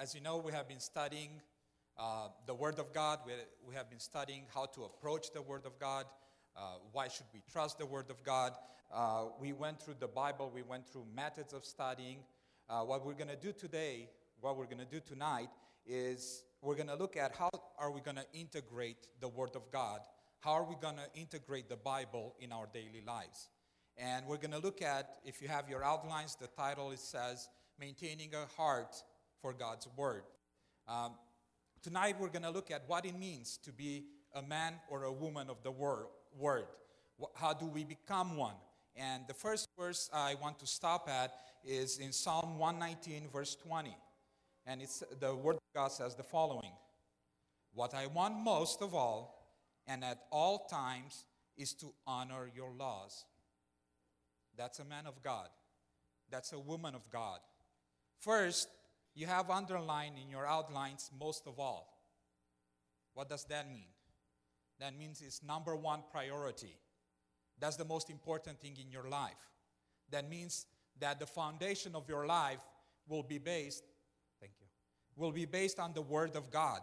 As you know, we have been studying the Word of God. We have been studying how to approach the Word of God. Why should we trust the Word of God? We went through the Bible. We went through methods of studying. What we're going to do today, what we're going to do tonight, is we're going to look at how are we going to integrate the Word of God. How are we going to integrate the Bible in our daily lives? And we're going to look at, if you have your outlines, the title, it says, Maintaining a Heart for God's Word. Tonight we're going to look at what it means to be a man or a woman of the Word. How do we become one? And the first verse I want to stop at is in Psalm 119, verse 20. And the Word of God says the following: What I want most of all, and at all times, is to honor your laws. That's a man of God. That's a woman of God. First, you have underlined in your outlines, most of all. What does that mean? That means it's number one priority. That's the most important thing in your life. That means that the foundation of your life will be based, on the Word of God.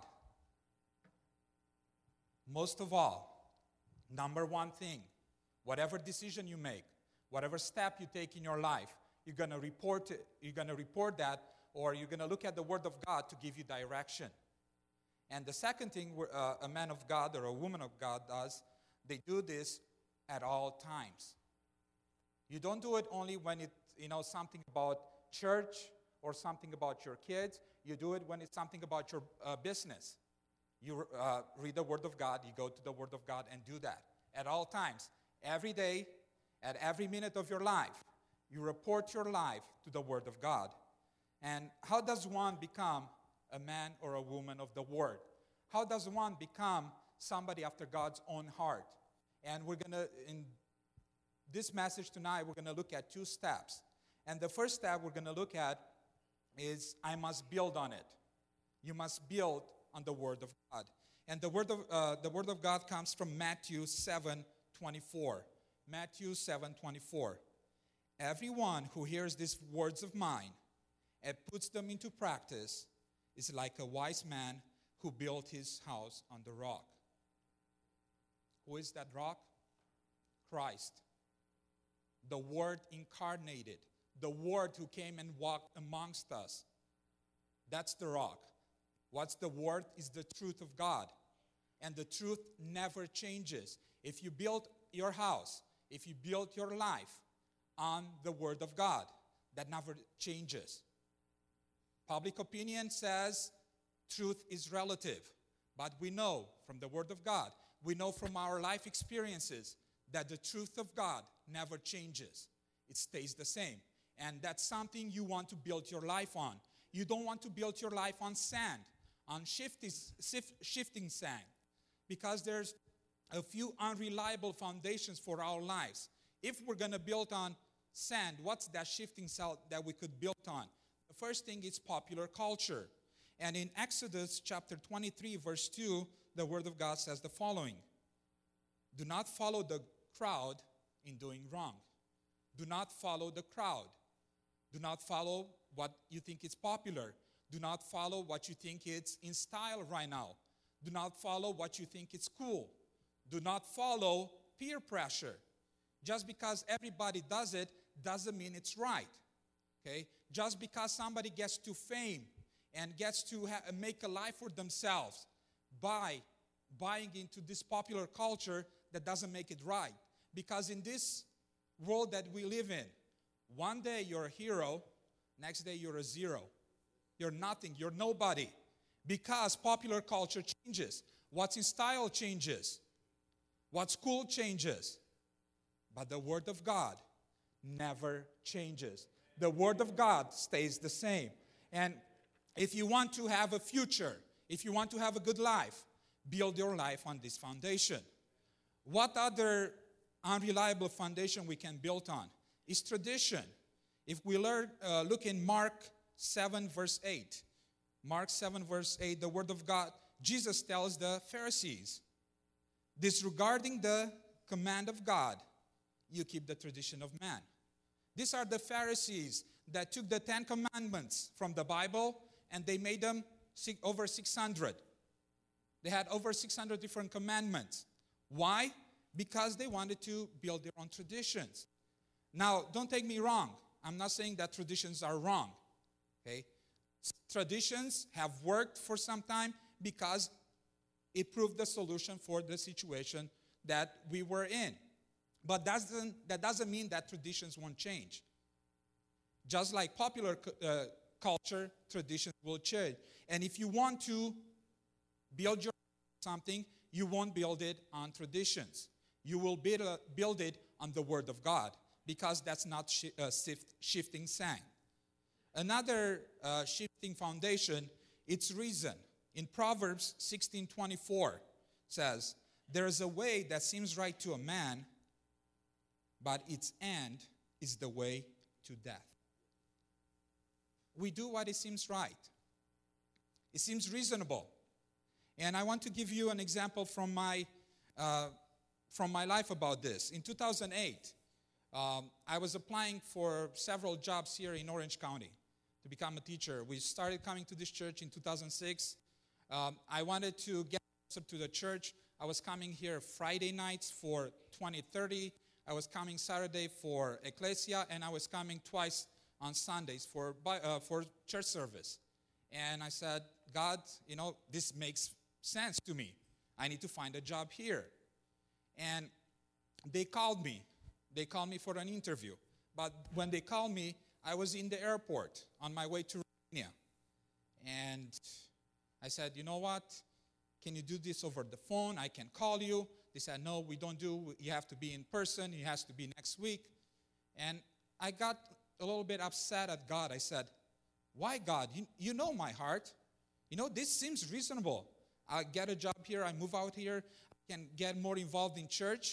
Most of all, number one thing, whatever decision you make, whatever step you take in your life, you're going to report that, or you're going to look at the Word of God to give you direction. And the second thing a man of God or a woman of God does, they do this at all times. You don't do it only when it's something about church or something about your kids. You do it when it's something about your business. You read the Word of God, you go to the Word of God and do that at all times. Every day, at every minute of your life, you report your life to the Word of God. And how does one become a man or a woman of the Word? How does one become somebody after God's own heart? And in this message tonight, we're going to look at two steps. And the first step we're going to look at is I must build on it. You must build on the Word of God. And the Word of God comes from Matthew 7:24. Matthew 7:24. Everyone who hears these words of mine and puts them into practice is like a wise man who built his house on the rock. Who is that rock? Christ. The Word incarnated. The Word who came and walked amongst us. That's the rock. What's the Word? Is the truth of God. And the truth never changes. If you build your house, if you build your life on the Word of God, that never changes. Public opinion says truth is relative. But we know from the Word of God, we know from our life experiences that the truth of God never changes. It stays the same. And that's something you want to build your life on. You don't want to build your life on sand, on shifting sand, because there's a few unreliable foundations for our lives. If we're going to build on sand, what's that shifting sand that we could build on? The first thing is popular culture. And in Exodus chapter 23, verse 2, the Word of God says the following: Do not follow the crowd in doing wrong. Do not follow the crowd. Do not follow what you think is popular. Do not follow what you think is in style right now. Do not follow what you think is cool. Do not follow peer pressure. Just because everybody does it doesn't mean it's right. Okay? Just because somebody gets to fame and gets to make a life for themselves by buying into this popular culture, that doesn't make it right. Because in this world that we live in, one day you're a hero, next day you're a zero. You're nothing, you're nobody. Because popular culture changes. What's in style changes. What's cool changes. But the Word of God never changes. The Word of God stays the same. And if you want to have a future, if you want to have a good life, build your life on this foundation. What other unreliable foundation we can build on is tradition. If we look in Mark 7, verse 8. Mark 7, verse 8, the Word of God, Jesus tells the Pharisees, disregarding the command of God, you keep the tradition of man. These are the Pharisees that took the 10 Commandments from the Bible and they made them over 600. They had over 600 different commandments. Why? Because they wanted to build their own traditions. Now, don't take me wrong. I'm not saying that traditions are wrong. Okay? Traditions have worked for some time because it proved the solution for the situation that we were in. But that doesn't mean that traditions won't change. Just like popular culture, traditions will change. And if you want to build your something, you won't build it on traditions. You will build it on the Word of God, because that's not shifting sand. Another shifting foundation, it's reason. In Proverbs 16:24 says, "There is a way that seems right to a man, but its end is the way to death." We do what it seems right. It seems reasonable. And I want to give you an example from my life about this. In 2008, I was applying for several jobs here in Orange County to become a teacher. We started coming to this church in 2006. I wanted to get closer to the church. I was coming here Friday nights for 2030. I was coming Saturday for Ecclesia, and I was coming twice on Sundays for church service. And I said, God, this makes sense to me. I need to find a job here. And they called me. They called me for an interview. But when they called me, I was in the airport on my way to Romania. And I said, you know what? Can you do this over the phone? I can call you. They said, no, we don't do. You have to be in person. It has to be next week. And I got a little bit upset at God. I said, why, God? You know my heart. This seems reasonable. I get a job here. I move out here. I can get more involved in church.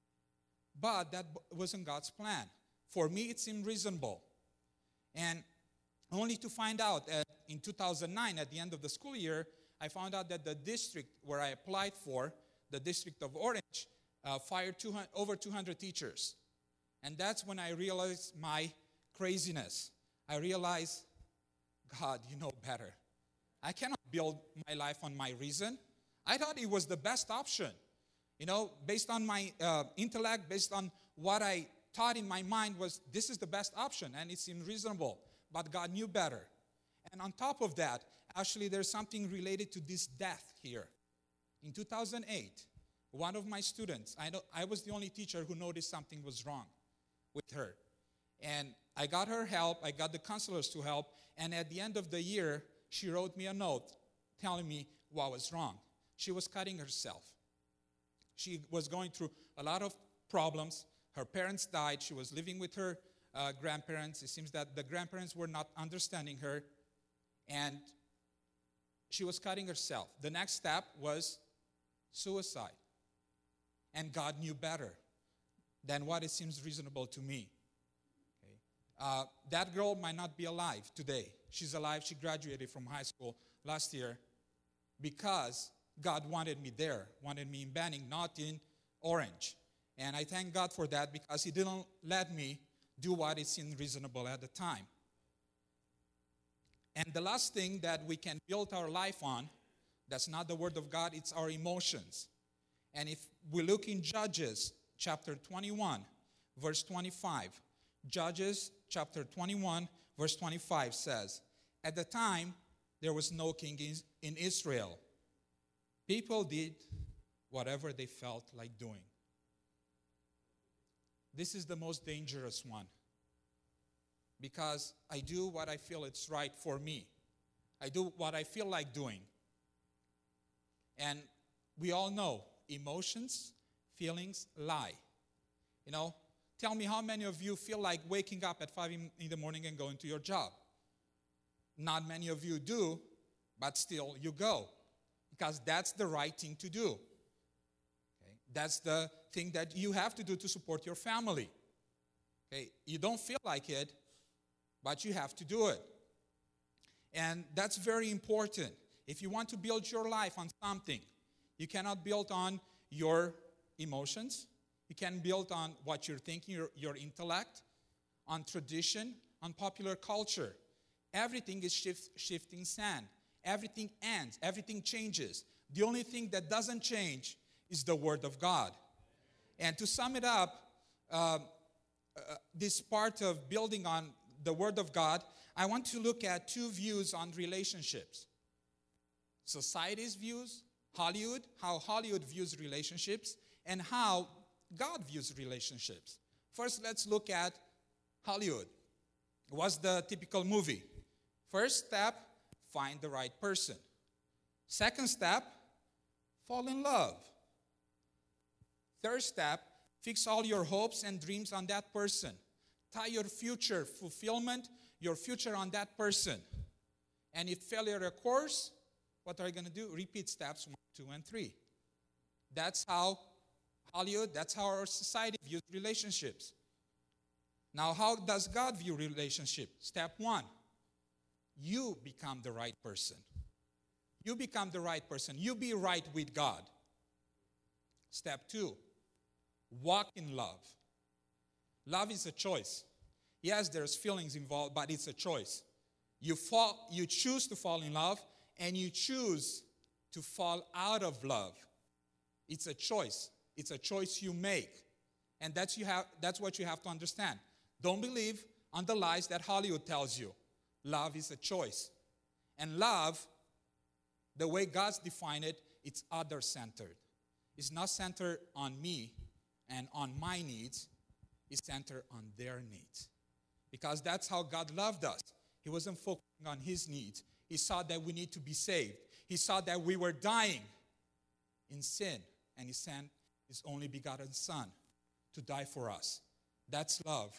But that wasn't God's plan. For me, it seemed reasonable. And only to find out in 2009, at the end of the school year, I found out that the district where I applied for, the District of Orange, fired over 200 teachers. And that's when I realized my craziness. I realized, God, you know better. I cannot build my life on my reason. I thought it was the best option. Based on my intellect, based on what I thought in my mind was this is the best option, and it seemed reasonable. But God knew better. And on top of that, actually there's something related to this death here. In 2008, one of my students, I was the only teacher who noticed something was wrong with her. And I got her help, I got the counselors to help, and at the end of the year, she wrote me a note telling me what was wrong. She was cutting herself. She was going through a lot of problems. Her parents died. She was living with her grandparents. It seems that the grandparents were not understanding her, and she was cutting herself. The next step was suicide. And God knew better than what it seems reasonable to me. Okay? That girl might not be alive today. She's alive. She graduated from high school last year because God wanted me there, wanted me in Banning, not in Orange. And I thank God for that because He didn't let me do what it seemed reasonable at the time. And the last thing that we can build our life on, that's not the Word of God, it's our emotions. And if we look in Judges chapter 21, verse 25, Judges chapter 21, verse 25 says, "At the time, there was no king in Israel. People did whatever they felt like doing." This is the most dangerous one because I do what I feel it's right for me. I do what I feel like doing. And we all know emotions, feelings lie. Tell me how many of you feel like waking up at 5 in the morning and going to your job? Not many of you do, but still you go. Because that's the right thing to do. Okay? That's the thing that you have to do to support your family. Okay? You don't feel like it, but you have to do it. And that's very important. If you want to build your life on something, you cannot build on your emotions. You can build on what you're thinking, your intellect, on tradition, on popular culture. everything is shifting sand. Everything ends. Everything changes. The only thing that doesn't change is the Word of God. And to sum it up, this part of building on the Word of God, I want to look at two views on relationships. Society's views, Hollywood, how Hollywood views relationships, and how God views relationships. First, let's look at Hollywood. What's the typical movie? First step, find the right person. Second step, fall in love. Third step, fix all your hopes and dreams on that person. Tie your future fulfillment, your future on that person. And if failure occurs, what are you going to do? Repeat steps 1, 2, and 3. That's how Hollywood, that's how our society views relationships. Now, how does God view relationship? Step 1, you become the right person. You become the right person. You be right with God. Step 2, walk in love. Love is a choice. Yes, there's feelings involved, but it's a choice. You choose to fall in love, and you choose to fall out of love. It's a choice. It's a choice you make. And that's what you have to understand. Don't believe on the lies that Hollywood tells you. Love is a choice. And love, the way God's defined it, it's other-centered. It's not centered on me and on my needs. It's centered on their needs. Because that's how God loved us. He wasn't focusing on his needs. He saw that we need to be saved. He saw that we were dying in sin. And he sent his only begotten Son to die for us. That's love.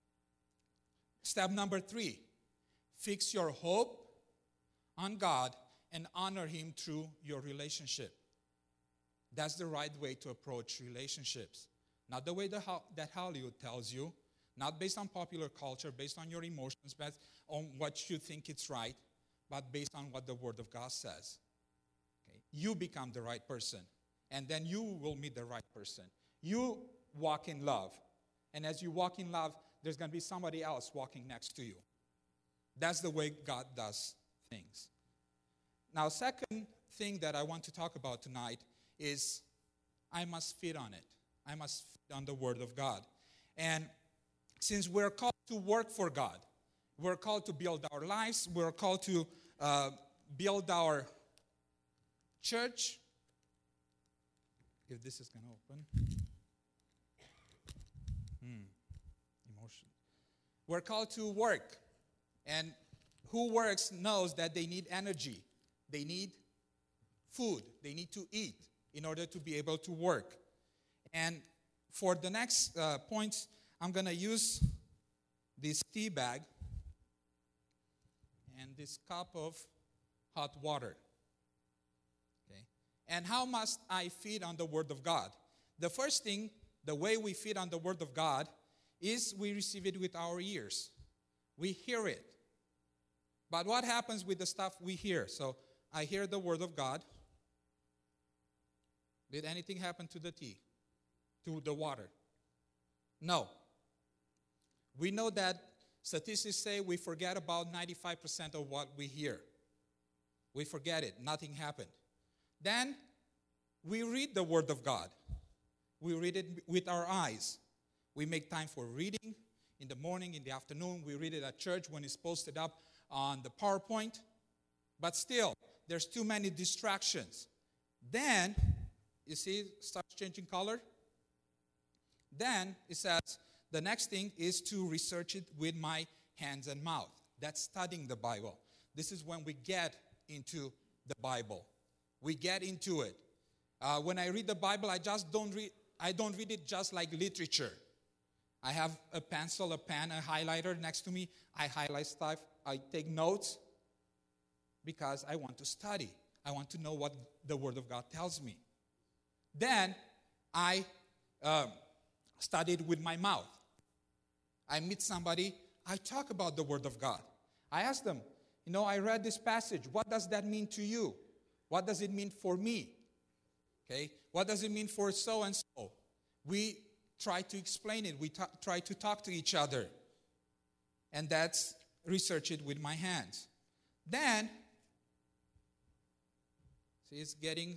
Step number 3, fix your hope on God and honor him through your relationship. That's the right way to approach relationships. Not the way that Hollywood tells you, not based on popular culture, based on your emotions, based on what you think it's right, but based on what the Word of God says. Okay? You become the right person, and then you will meet the right person. You walk in love, and as you walk in love, there's going to be somebody else walking next to you. That's the way God does things. Now, second thing that I want to talk about tonight is I must feed on it. I must feed on the Word of God. And since we're called to work for God, we're called to build our lives, we're called to build our church. If this is going to open. Emotion. We're called to work. And who works knows that they need energy. They need food. They need to eat in order to be able to work. And for the next points, I'm going to use this tea bag and this cup of hot water. Okay? And how must I feed on the Word of God? The first thing, the way we feed on the Word of God is we receive it with our ears. We hear it. But what happens with the stuff we hear? So I hear the Word of God. Did anything happen to the tea? To the water? No. We know that statistics say we forget about 95% of what we hear. We forget it. Nothing happened. Then we read the Word of God. We read it with our eyes. We make time for reading in the morning, in the afternoon. We read it at church when it's posted up on the PowerPoint. But still, there's too many distractions. Then, you see, it starts changing color. Then it says, the next thing is to research it with my hands and mouth. That's studying the Bible. This is when we get into the Bible. We get into it. When I read the Bible, I don't read it just like literature. I have a pencil, a pen, a highlighter next to me. I highlight stuff. I take notes because I want to study. I want to know what the Word of God tells me. Then I study it with my mouth. I meet somebody. I talk about the Word of God. I ask them, I read this passage. What does that mean to you? What does it mean for me? Okay? What does it mean for so and so? We try to explain it. We try to talk to each other. And that's research it with my hands. Then, see, it's getting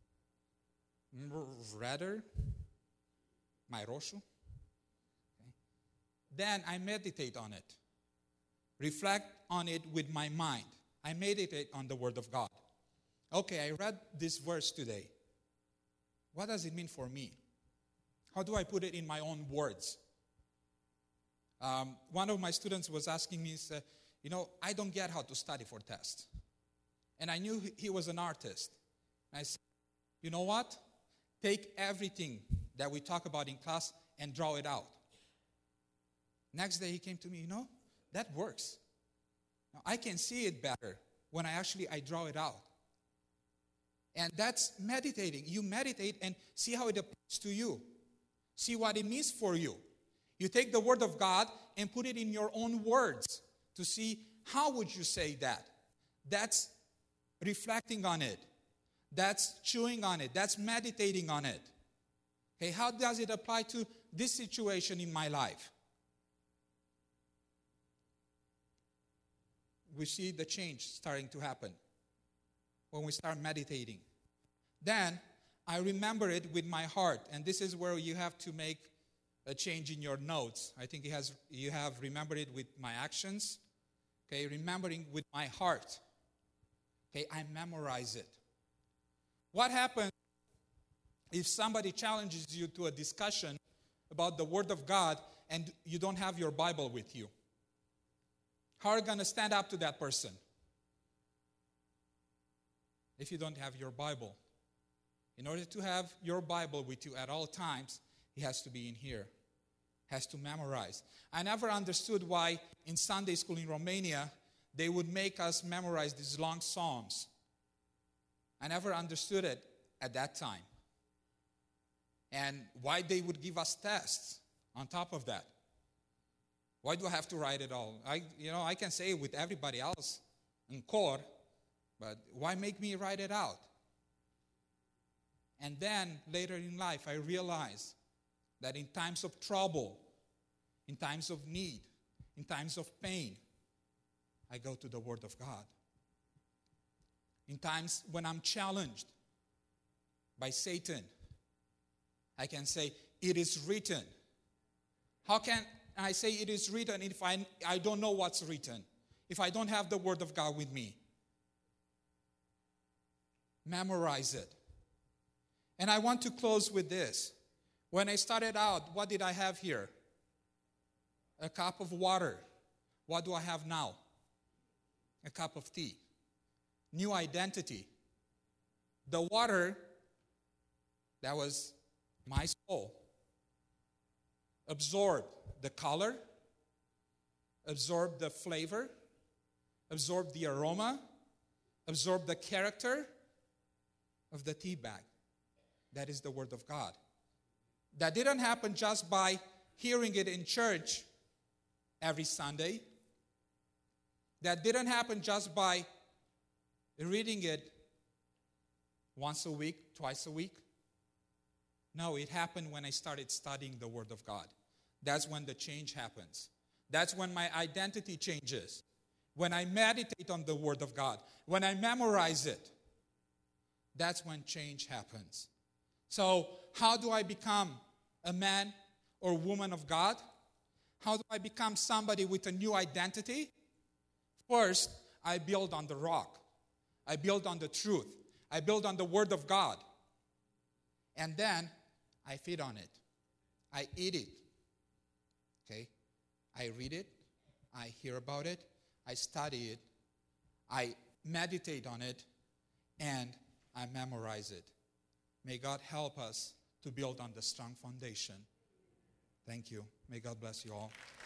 redder, my roshu. Okay. Then I meditate on it, reflect on it with my mind. I meditate on the Word of God. Okay, I read this verse today. What does it mean for me? How do I put it in my own words? One of my students was asking me, said, I don't get how to study for tests. And I knew he was an artist. And I said, you know what? Take everything that we talk about in class and draw it out. Next day he came to me, that works. Now, I can see it better when I draw it out. And that's meditating. You meditate and see how it applies to you. See what it means for you. You take the Word of God and put it in your own words to see how would you say that. That's reflecting on it. That's chewing on it. That's meditating on it. Okay, how does it apply to this situation in my life? We see the change starting to happen when we start meditating. Then I remember it with my heart, and this is where you have to make a change in your notes. I think you have remembered it with my actions. Okay, remembering with my heart. Okay, I memorize it. What happens if somebody challenges you to a discussion about the Word of God and you don't have your Bible with you? How are you going to stand up to that person if you don't have your Bible? In order to have your Bible with you at all times, it has to be in here. It has to memorize. I never understood why in Sunday school in Romania, they would make us memorize these long psalms. I never understood it at that time. And why they would give us tests on top of that. Why do I have to write it all? I can say it with everybody else in core, but why make me write it out? And then later in life, I realized that in times of trouble, in times of need, in times of pain, I go to the Word of God. In times when I'm challenged by Satan, I can say, it is written. How can I say it is written if I don't know what's written? If I don't have the Word of God with me? Memorize it. And I want to close with this. When I started out, what did I have here? A cup of water. What do I have now? A cup of tea. New identity. The water, that was my soul, absorbed the color, absorbed the flavor, absorbed the aroma, absorbed the character of the tea bag. That is the Word of God. That didn't happen just by hearing it in church every Sunday. That didn't happen just by reading it once a week, twice a week. No, it happened when I started studying the Word of God. That's when the change happens. That's when my identity changes. When I meditate on the Word of God. When I memorize it. That's when change happens. So, how do I become a man or woman of God? How do I become somebody with a new identity? First, I build on the rock. I build on the truth. I build on the Word of God. And then, I feed on it. I eat it. Okay? I read it. I hear about it. I study it. I meditate on it. And I memorize it. May God help us to build on the strong foundation. Thank you. May God bless you all.